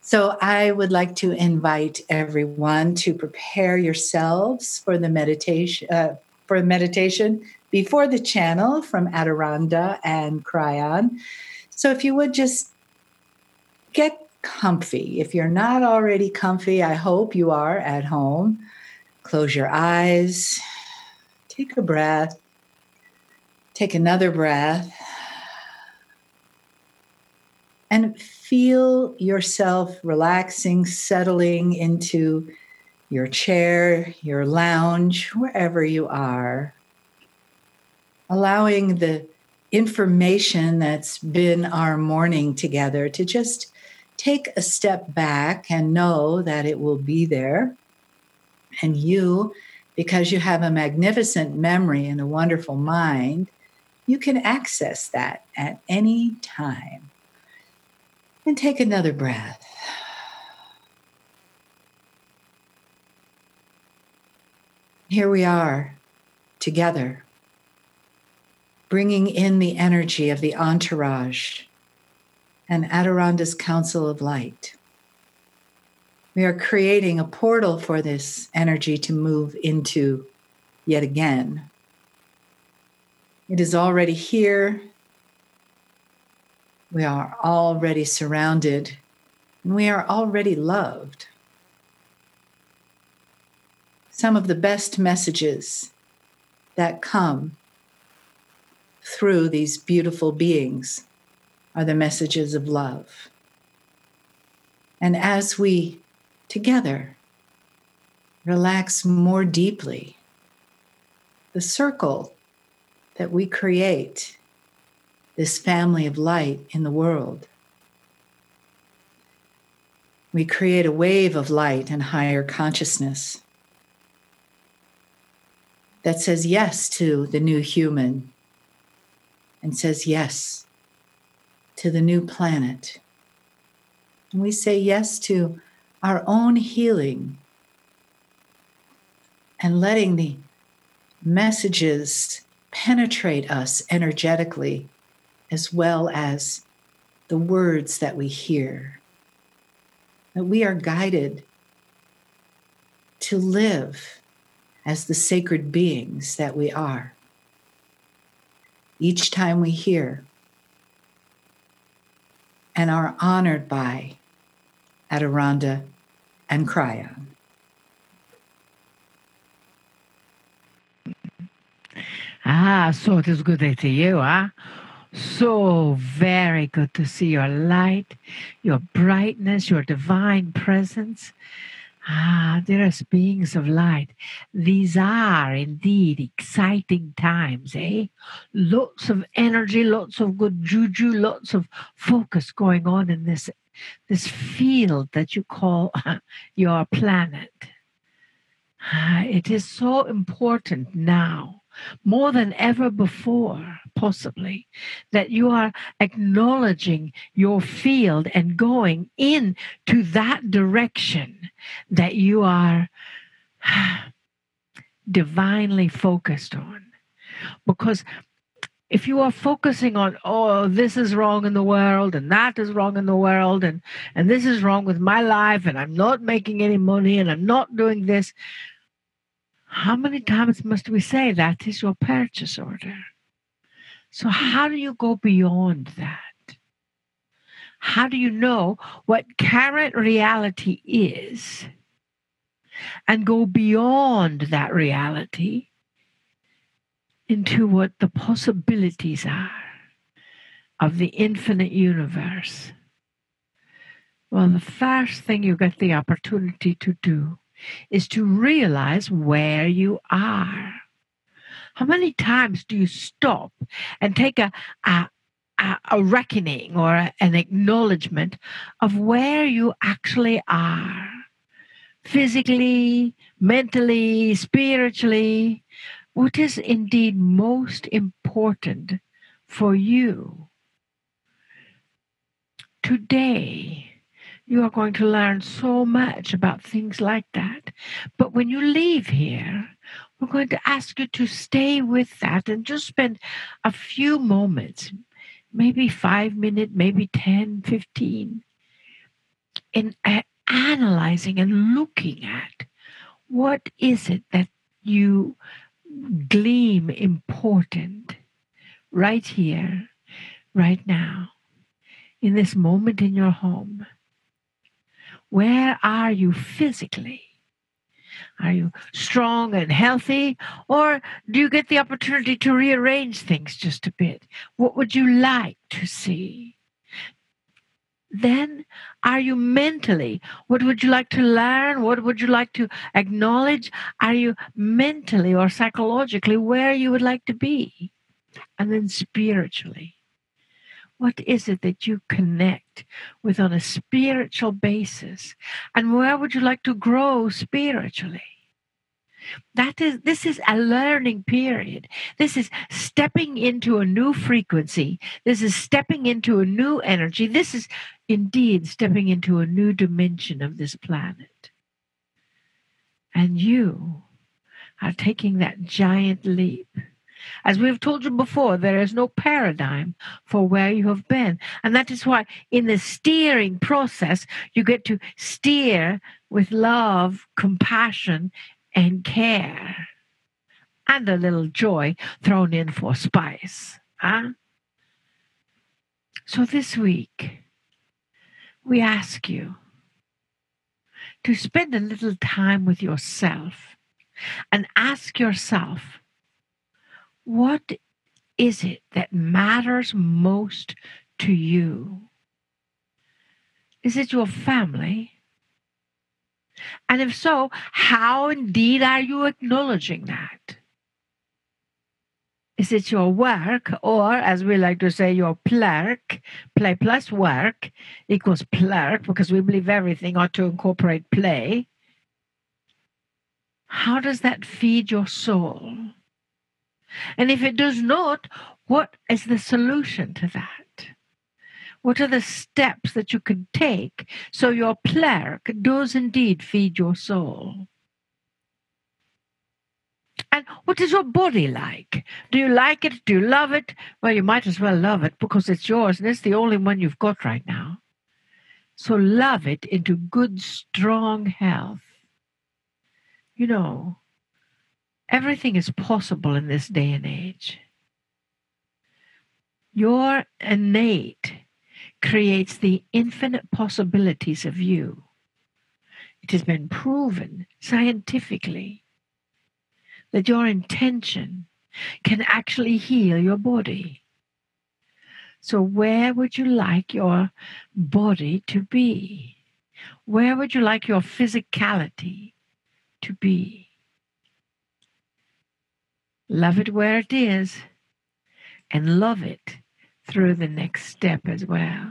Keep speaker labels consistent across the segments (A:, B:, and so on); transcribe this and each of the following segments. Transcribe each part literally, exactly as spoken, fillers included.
A: So I would like to invite everyone to prepare yourselves for the meditation, uh, for meditation before the channel from Adoranda and Cryon. So if you would just get comfy. If you're not already comfy, I hope you are at home. Close your eyes, take a breath, take another breath, and feel yourself relaxing, settling into your chair, your lounge, wherever you are. Allowing the information that's been our morning together to just take a step back and know that it will be there. And you, because you have a magnificent memory and a wonderful mind, you can access that at any time. And take another breath. Here we are together, bringing in the energy of the entourage and Adoranda's Council of Light. We are creating a portal for this energy to move into yet again. It is already here. We are already surrounded, and we are already loved. Some of the best messages that come through these beautiful beings are the messages of love. And as we together relax more deeply, the circle that we create, this family of light in the world, we create a wave of light and higher consciousness that says yes to the new human and says yes to the new planet. And we say yes to our own healing and letting the messages penetrate us energetically as well as the words that we hear. That we are guided to live as the sacred beings that we are. Each time we hear and are honored by Adoranda and Cryon.
B: Ah, so it is good to see you, huh? So very good to see your light, your brightness, your divine presence. Ah, dearest beings of light, these are indeed exciting times, eh? Lots of energy, lots of good juju, lots of focus going on in this, this field that you call your planet. Ah, it is so important now, more than ever before, possibly, that you are acknowledging your field and going into that direction that you are divinely focused on. Because if you are focusing on, oh, this is wrong in the world, and that is wrong in the world, and, and this is wrong with my life, and I'm not making any money, and I'm not doing this, how many times must we say that is your purchase order? So how do you go beyond that? How do you know what current reality is and go beyond that reality into what the possibilities are of the infinite universe? Well, the first thing you get the opportunity to do is to realize where you are. How many times do you stop and take a, a, a reckoning or a, an acknowledgement of where you actually are? Physically, mentally, spiritually, what is indeed most important for you? Today, you are going to learn so much about things like that. But when you leave here, we're going to ask you to stay with that and just spend a few moments, maybe five minutes, maybe ten, fifteen, in uh, analyzing and looking at what is it that you gleam important right here, right now, in this moment in your home. Where are you physically? Are you strong and healthy? Or do you get the opportunity to rearrange things just a bit? What would you like to see? Then, are you mentally? What would you like to learn? What would you like to acknowledge? Are you mentally or psychologically where you would like to be? And then spiritually, what is it that you connect with on a spiritual basis? And where would you like to grow spiritually? That is, this is a learning period. This is stepping into a new frequency. This is stepping into a new energy. This is indeed stepping into a new dimension of this planet. And you are taking that giant leap. As we've told you before, there is no paradigm for where you have been. And that is why in the steering process, you get to steer with love, compassion, and care, and a little joy thrown in for spice. Huh? So this week, we ask you to spend a little time with yourself and ask yourself, what is it that matters most to you? Is it your family? And if so, how indeed are you acknowledging that? Is it your work, or as we like to say, your plurk? Play plus work equals plurk, because we believe everything ought to incorporate play. How does that feed your soul? And if it does not, what is the solution to that? What are the steps that you can take so your plurk does indeed feed your soul? And what is your body like? Do you like it? Do you love it? Well, you might as well love it because it's yours and it's the only one you've got right now. So love it into good, strong health. You know, everything is possible in this day and age. Your innate creates the infinite possibilities of you. It has been proven scientifically that your intention can actually heal your body. So where would you like your body to be? Where would you like your physicality to be? Love it where it is, and love it through the next step as well.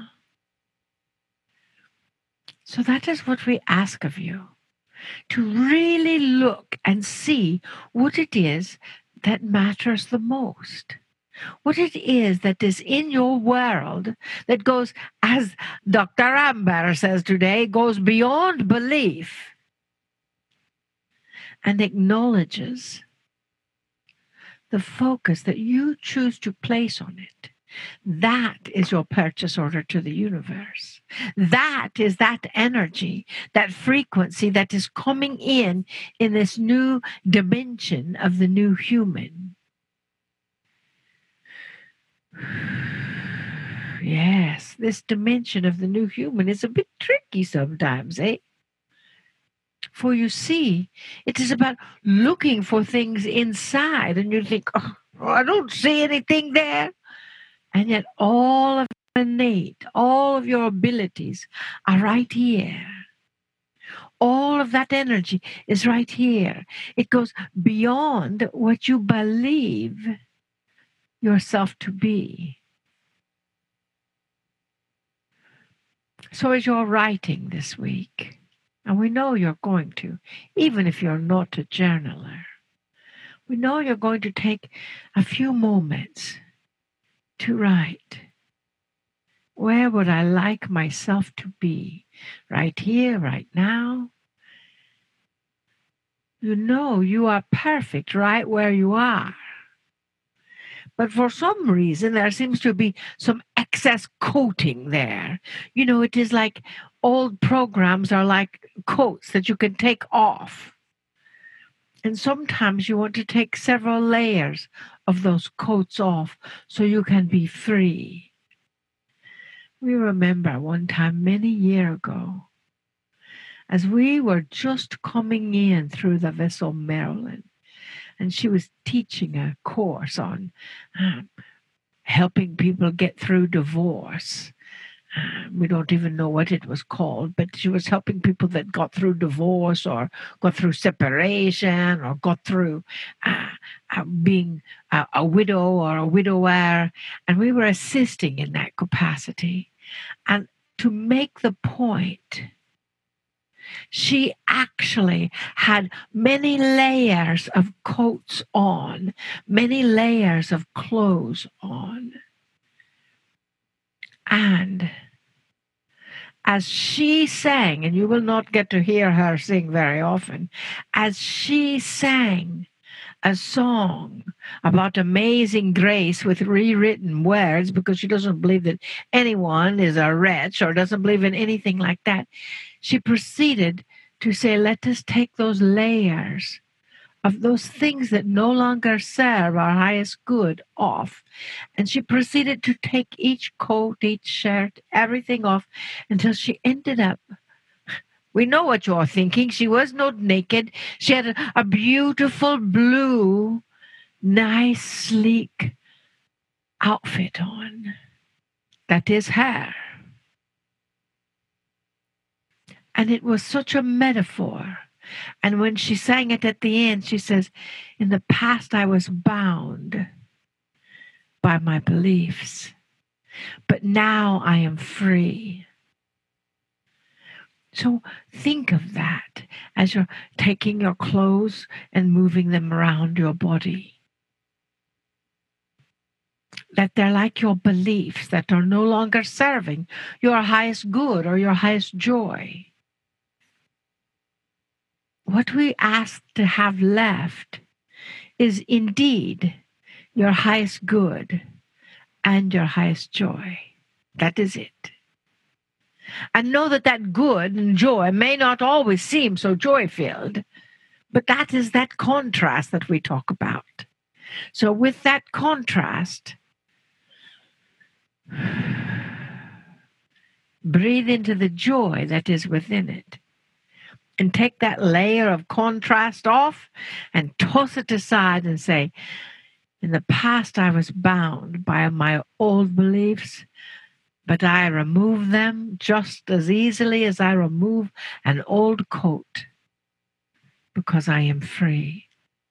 B: So that is what we ask of you, to really look and see what it is that matters the most. What it is that is in your world that goes, as Doctor Amber says today, goes beyond belief and acknowledges the focus that you choose to place on it. That is your purchase order to the universe. That is that energy, that frequency that is coming in in this new dimension of the new human. Yes, this dimension of the new human is a bit tricky sometimes, eh? For you see, it is about looking for things inside, and you think, oh, I don't see anything there. And yet all of your innate, all of your abilities are right here. All of that energy is right here. It goes beyond what you believe yourself to be. So as you're writing this week, and we know you're going to, even if you're not a journaler, we know you're going to take a few moments to write. Where would I like myself to be? Right here, right now? You know you are perfect right where you are. But for some reason, there seems to be some excess coating there. You know, it is like old programs are like coats that you can take off. And sometimes you want to take several layers of those coats off so you can be free. We remember one time many years ago, as we were just coming in through the vessel Marilyn, and she was teaching a course on um, helping people get through divorce. Uh, we don't even know what it was called, but she was helping people that got through divorce or got through separation or got through uh, uh, being a, a widow or a widower. And we were assisting in that capacity. And to make the point, she actually had many layers of coats on, many layers of clothes on. And as she sang, and you will not get to hear her sing very often, as she sang a song about amazing grace with rewritten words, because she doesn't believe that anyone is a wretch or doesn't believe in anything like that, she proceeded to say, let us take those layers of those things that no longer serve our highest good off. And she proceeded to take each coat, each shirt, everything off until she ended up. We know what you're thinking. She was not naked. She had a, a beautiful blue, nice, sleek outfit on. That is her. And it was such a metaphor. And when she sang it at the end, she says, in the past I was bound by my beliefs, but now I am free. So think of that as you're taking your clothes and moving them around your body. That they're like your beliefs that are no longer serving your highest good or your highest joy. What we ask to have left is indeed your highest good and your highest joy. That is it. And know that that good and joy may not always seem so joy-filled, but that is that contrast that we talk about. So with that contrast, breathe into the joy that is within it. And take that layer of contrast off and toss it aside and say, in the past I was bound by my old beliefs, but I remove them just as easily as I remove an old coat because I am free.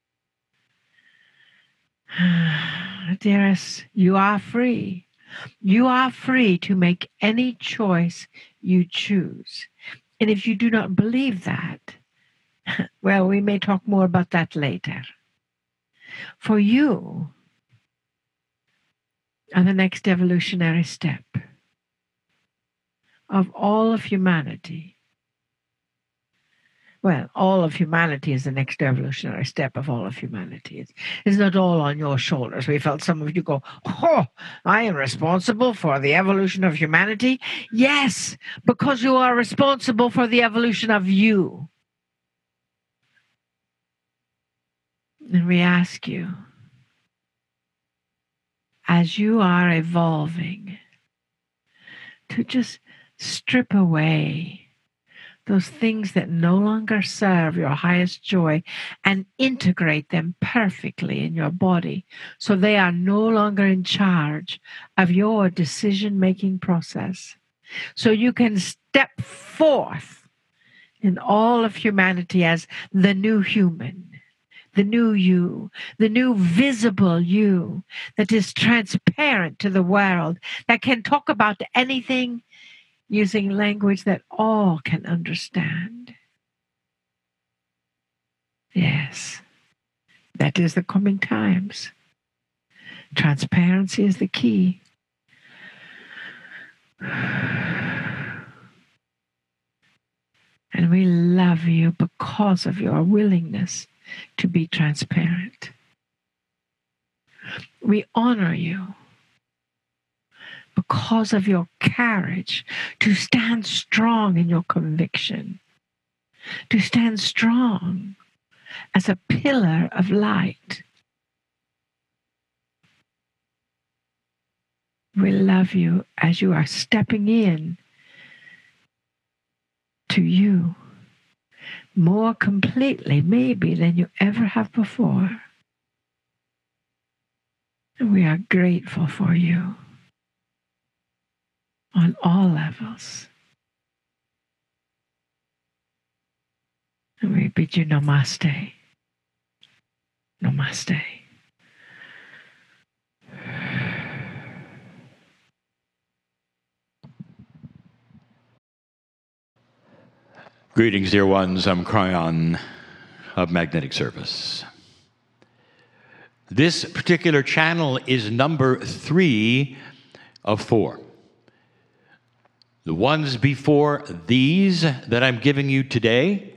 B: Dearest, you are free. You are free to make any choice you choose. And if you do not believe that, well, we may talk more about that later. For you are the next evolutionary step of all of humanity. Well, all of humanity is the next evolutionary step of all of humanity. It's, it's not all on your shoulders. We felt some of you go, oh, I am responsible for the evolution of humanity. Yes, because you are responsible for the evolution of you. And we ask you, as you are evolving, to just strip away those things that no longer serve your highest joy and integrate them perfectly in your body so they are no longer in charge of your decision-making process. So you can step forth in all of humanity as the new human, the new you, the new visible you that is transparent to the world, that can talk about anything using language that all can understand. Yes, that is the coming times. Transparency is the key. And we love you because of your willingness to be transparent. We honor you because of your courage to stand strong in your conviction, to stand strong as a pillar of light. We love you as you are stepping in to you more completely, maybe, than you ever have before. And we are grateful for you on all levels. And we bid you namaste. Namaste.
C: Greetings, dear ones. I'm Kryon of Magnetic Service. This particular channel is number three of four. The ones before these that I'm giving you today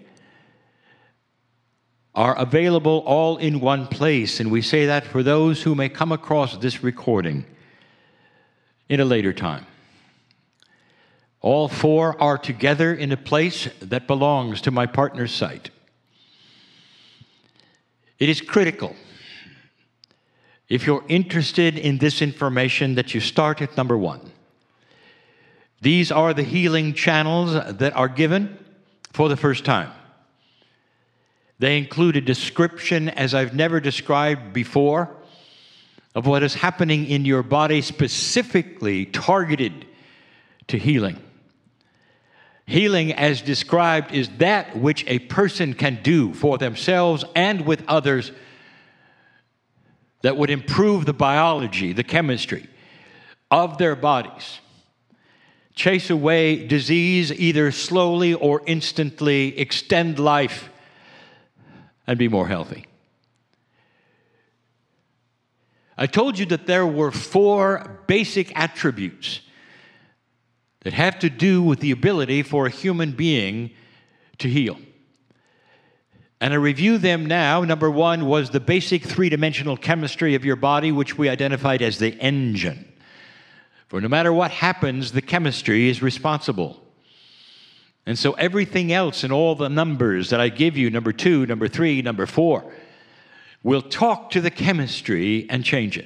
C: are available all in one place, and we say that for those who may come across this recording in a later time. All four are together in a place that belongs to my partner's site. It is critical, if you're interested in this information, that you start at number one. These are the healing channels that are given for the first time. They include a description, as I've never described before, of what is happening in your body, specifically targeted to healing. Healing, as described, is that which a person can do for themselves and with others that would improve the biology, the chemistry of their bodies, chase away disease either slowly or instantly, extend life, and be more healthy. I told you that there were four basic attributes that have to do with the ability for a human being to heal. And I review them now. Number one was the basic three-dimensional chemistry of your body, which we identified as the engine. For no matter what happens, the chemistry is responsible. And so everything else in all the numbers that I give you, number two, number three, number four, will talk to the chemistry and change it.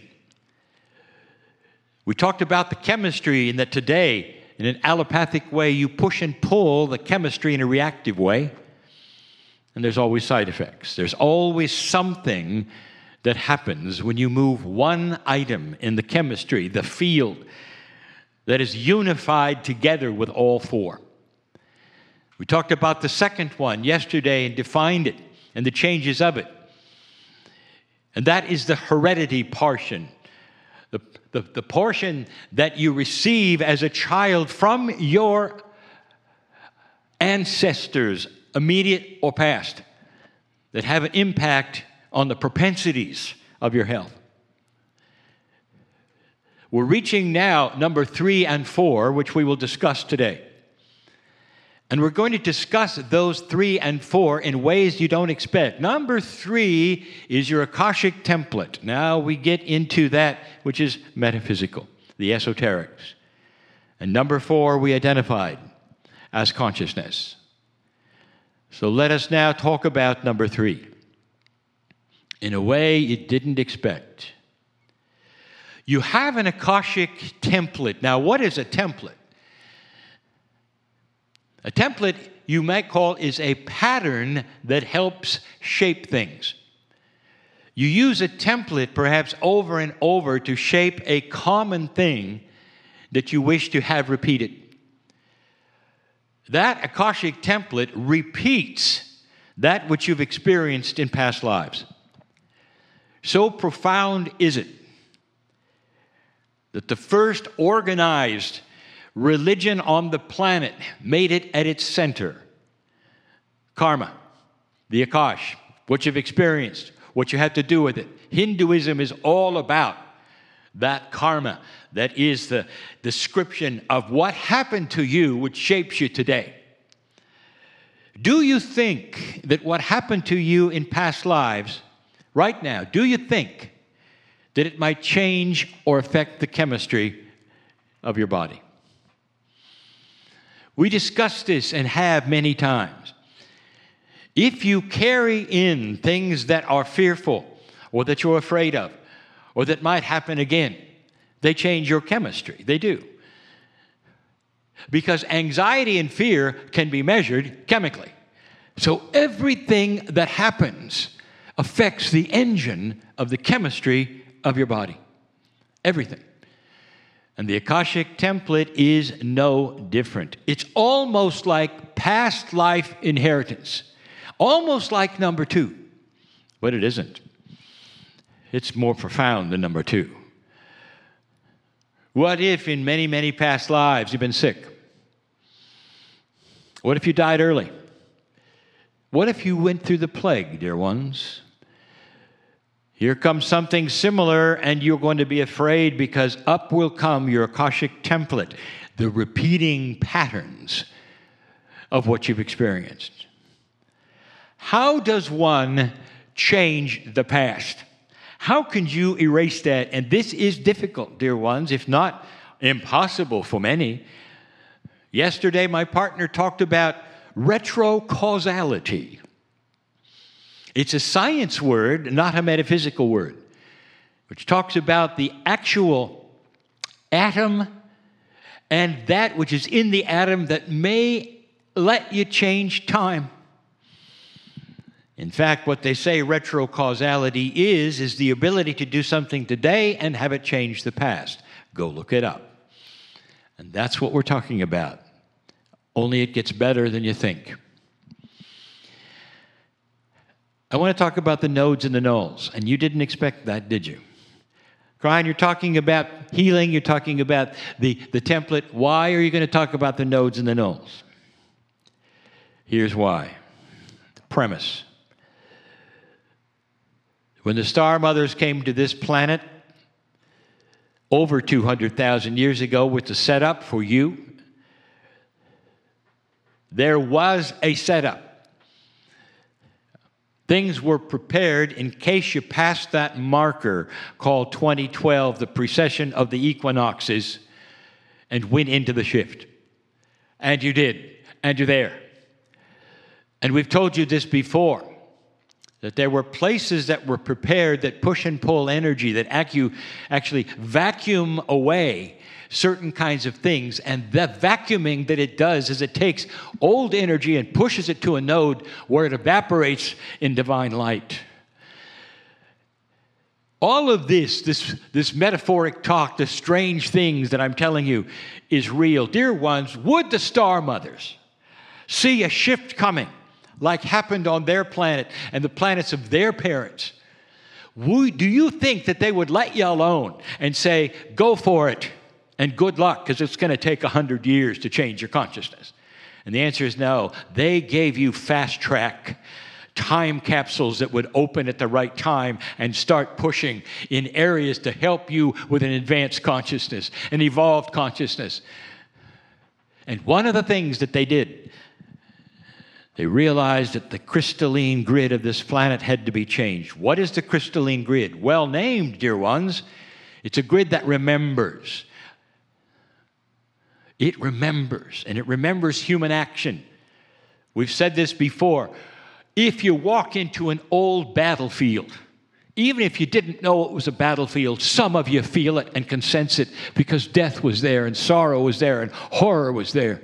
C: We talked about the chemistry in that today, in an allopathic way, you push and pull the chemistry in a reactive way, and there's always side effects. There's always something that happens when you move one item in the chemistry, the field, that is unified together with all four. We talked about the second one yesterday and defined it and the changes of it. And that is the heredity portion. The, the, the portion that you receive as a child from your ancestors, immediate or past, that have an impact on the propensities of your health. We're reaching now number three and four, which we will discuss today. And we're going to discuss those three and four in ways you don't expect. Number three is your Akashic template. Now we get into that which is metaphysical, the esoterics. And number four we identified as consciousness. So let us now talk about number three in a way you didn't expect. You have an Akashic template. Now, what is a template? A template, you might call, is a pattern that helps shape things. You use a template perhaps over and over to shape a common thing that you wish to have repeated. That Akashic template repeats that which you've experienced in past lives. So profound is it that the first organized religion on the planet made it at its center. Karma, the Akash, what you've experienced, what you have to do with it. Hinduism is all about that karma. That is the description of what happened to you, which shapes you today. Do you think that what happened to you in past lives, right now, do you think that it might change or affect the chemistry of your body. We discussed this and have many times. If you carry in things that are fearful or that you're afraid of or that might happen again, they change your chemistry. They do. Because anxiety and fear can be measured chemically. So everything that happens affects the engine of the chemistry of your body. Everything. And the Akashic template is no different. It's almost like past life inheritance. Almost like number two. But it isn't. It's more profound than number two. What if in many, many past lives you've been sick? What if you died early? What if you went through the plague, dear ones? Here comes something similar, and you're going to be afraid because up will come your Akashic template, the repeating patterns of what you've experienced. How does one change the past? How can you erase that? And this is difficult, dear ones, if not impossible for many. Yesterday, my partner talked about retrocausality. It's a science word, not a metaphysical word, which talks about the actual atom and that which is in the atom that may let you change time. In fact, what they say retrocausality is, is the ability to do something today and have it change the past. Go look it up. And that's what we're talking about. Only it gets better than you think. I want to talk about the nodes and the nulls. And you didn't expect that, did you? Brian, you're talking about healing. You're talking about the, the template. Why are you going to talk about the nodes and the nulls? Here's why. The premise. When the star mothers came to this planet over two hundred thousand years ago with the setup for you, there was a setup. Things were prepared in case you passed that marker called twenty twelve, the precession of the equinoxes, and went into the shift. And you did. And you're there. And we've told you this before, that there were places that were prepared that push and pull energy, that acu- actually vacuum away certain kinds of things. And the vacuuming that it does is it takes old energy and pushes it to a node where it evaporates in divine light. All of this, this, this metaphoric talk, the strange things that I'm telling you is real. Dear ones, would the star mothers see a shift coming like happened on their planet and the planets of their parents? Would, do you think that they would let you alone and say, go for it and good luck, because it's going to take a hundred years to change your consciousness? And the answer is no. They gave you fast track time capsules that would open at the right time and start pushing in areas to help you with an advanced consciousness, an evolved consciousness. And one of the things that they did, they realized that the crystalline grid of this planet had to be changed. What is the crystalline grid? Well named, dear ones. It's a grid that remembers. It remembers, and it remembers human action. We've said this before. If you walk into an old battlefield, even if you didn't know it was a battlefield, some of you feel it and can sense it because death was there and sorrow was there and horror was there.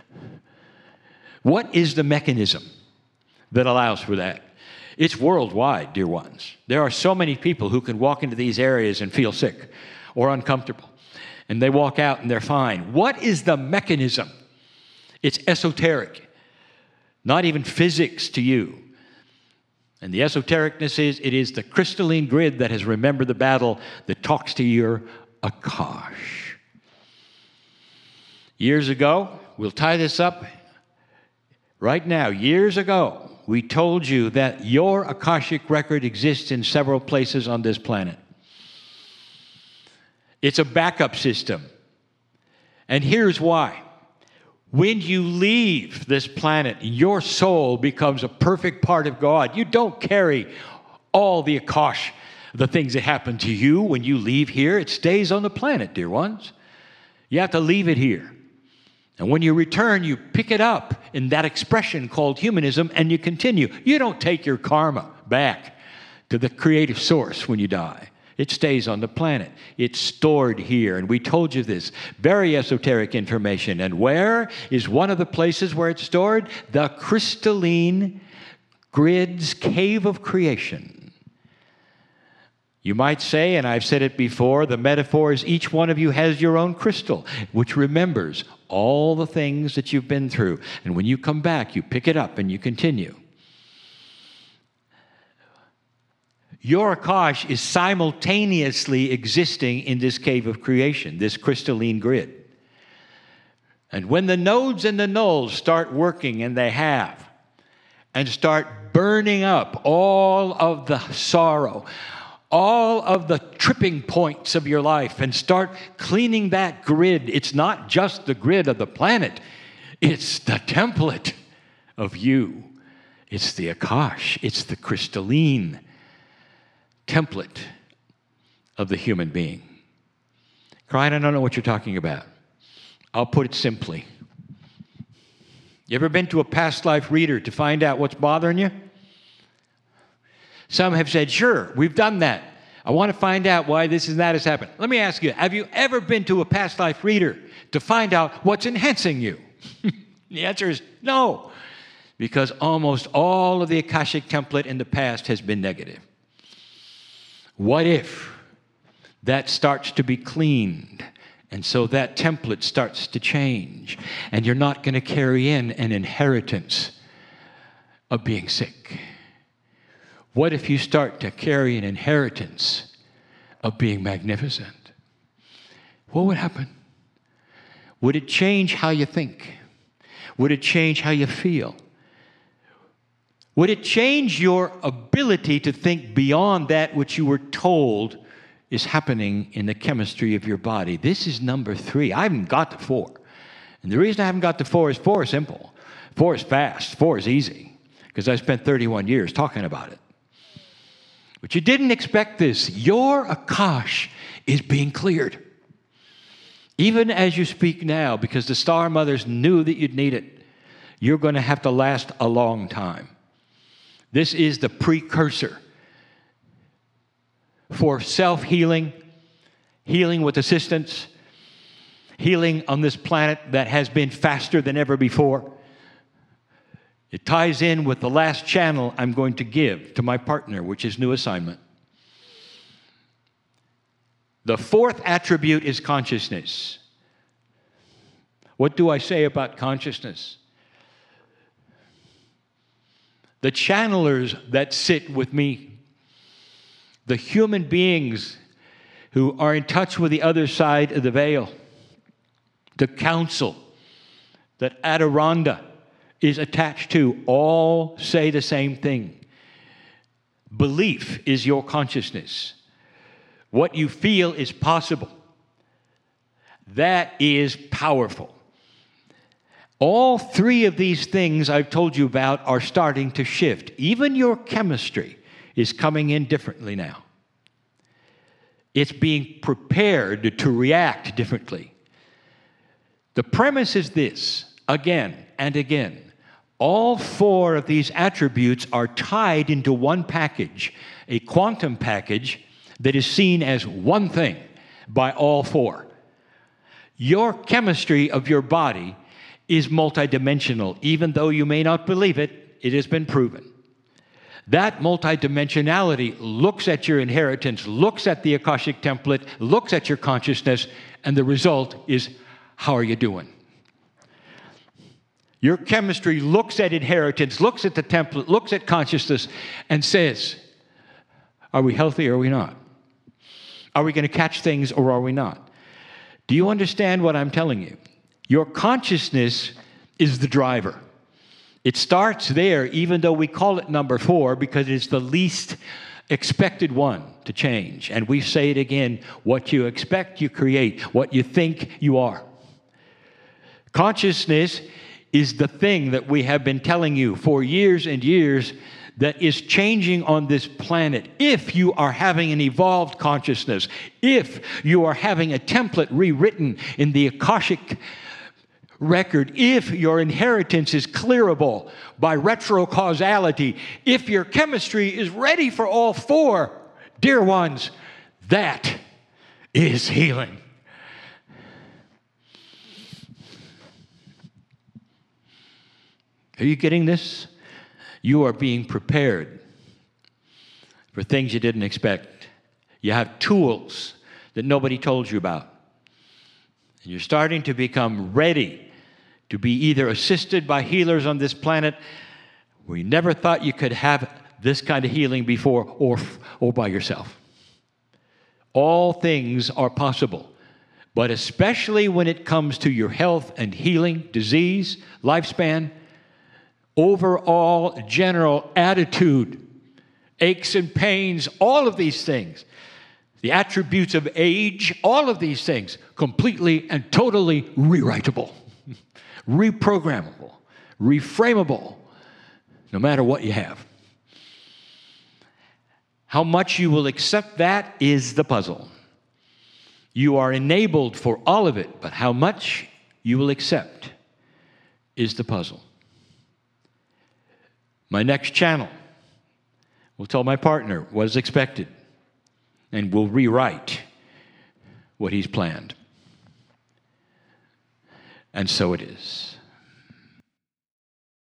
C: What is the mechanism that allows for that? It's worldwide, dear ones. There are so many people who can walk into these areas and feel sick or uncomfortable, and they walk out and they're fine. What is the mechanism? It's esoteric, not even physics to you. And the esotericness is, it is the crystalline grid that has remembered the battle that talks to your Akash. Years ago, we'll tie this up right now. Years ago, we told you that your Akashic record exists in several places on this planet. It's a backup system. And here's why. When you leave this planet, your soul becomes a perfect part of God. You don't carry all the Akash, the things that happen to you when you leave here. It stays on the planet, dear ones. You have to leave it here. And when you return, you pick it up in that expression called humanism, and you continue. You don't take your karma back to the creative source when you die. It stays on the planet. It's stored here. And we told you this. Very esoteric information. And where is one of the places where it's stored? The crystalline grid's cave of creation. You might say, and I've said it before, the metaphor is each one of you has your own crystal, which remembers all the things that you've been through. And when you come back, you pick it up and you continue. Your Akash is simultaneously existing in this cave of creation, this crystalline grid. And when the nodes and the nulls start working, and they have, and start burning up all of the sorrow, all of the tripping points of your life, and start cleaning that grid. It's not just the grid of the planet. It's the template of you. It's the Akash. It's the crystalline template of the human being. Crying, I don't know what you're talking about. I'll put it simply. You ever been to a past life reader to find out what's bothering you? Some have said, sure, we've done that. I want to find out why this and that has happened. Let me ask you, have you ever been to a past life reader to find out what's enhancing you? The answer is no, because almost all of the Akashic template in the past has been negative. What if that starts to be cleaned, and so that template starts to change, and you're not going to carry in an inheritance of being sick? What if you start to carry an inheritance of being magnificent? What would happen? Would it change how you think? Would it change how you feel? Would it change your ability to think beyond that which you were told is happening in the chemistry of your body? This is number three. I haven't got to four. And the reason I haven't got to four is four is simple. Four is fast. Four is easy. Because I spent thirty-one years talking about it. But you didn't expect this. Your Akash is being cleared. Even as you speak now, because the star mothers knew that you'd need it, you're going to have to last a long time. This is the precursor for self-healing, healing with assistance, healing on this planet that has been faster than ever before. It ties in with the last channel I'm going to give to my partner, which is New Assignment. The fourth attribute is consciousness. What do I say about consciousness? The channelers that sit with me, the human beings who are in touch with the other side of the veil, the council that Adiranda is attached to, all say the same thing. Belief is your consciousness. What you feel is possible. That is powerful. All three of these things I've told you about are starting to shift. Even your chemistry is coming in differently now. It's being prepared to react differently. The premise is this, again and again. All four of these attributes are tied into one package, a quantum package that is seen as one thing by all four. Your chemistry of your body is multidimensional. Even though you may not believe it, it has been proven. That multidimensionality looks at your inheritance, looks at the Akashic template, looks at your consciousness, and the result is, how are you doing? Your chemistry looks at inheritance, looks at the template, looks at consciousness, and says, are we healthy or are we not? Are we going to catch things or are we not? Do you understand what I'm telling you? Your consciousness is the driver. It starts there, even though we call it number four, because it's the least expected one to change. And we say it again, what you expect, you create. What you think, you are. Consciousness is the thing that we have been telling you for years and years that is changing on this planet, if you are having an evolved consciousness, if you are having a template rewritten in the Akashic record, if your inheritance is clearable by retrocausality, if your chemistry is ready for all four, dear ones, that is healing. Are you getting this? You are being prepared for things you didn't expect. You have tools that nobody told you about. And you're starting to become ready to be either assisted by healers on this planet where you never thought you could have this kind of healing before, or, or by yourself. All things are possible, but especially when it comes to your health and healing, disease, lifespan, overall general attitude, aches and pains, all of these things, the attributes of age, all of these things, completely and totally rewritable, reprogrammable, reframable, no matter what you have. How much you will accept that is the puzzle. You are enabled for all of it, but how much you will accept is the puzzle. My next channel will tell my partner what is expected and will rewrite what he's planned. And so it is.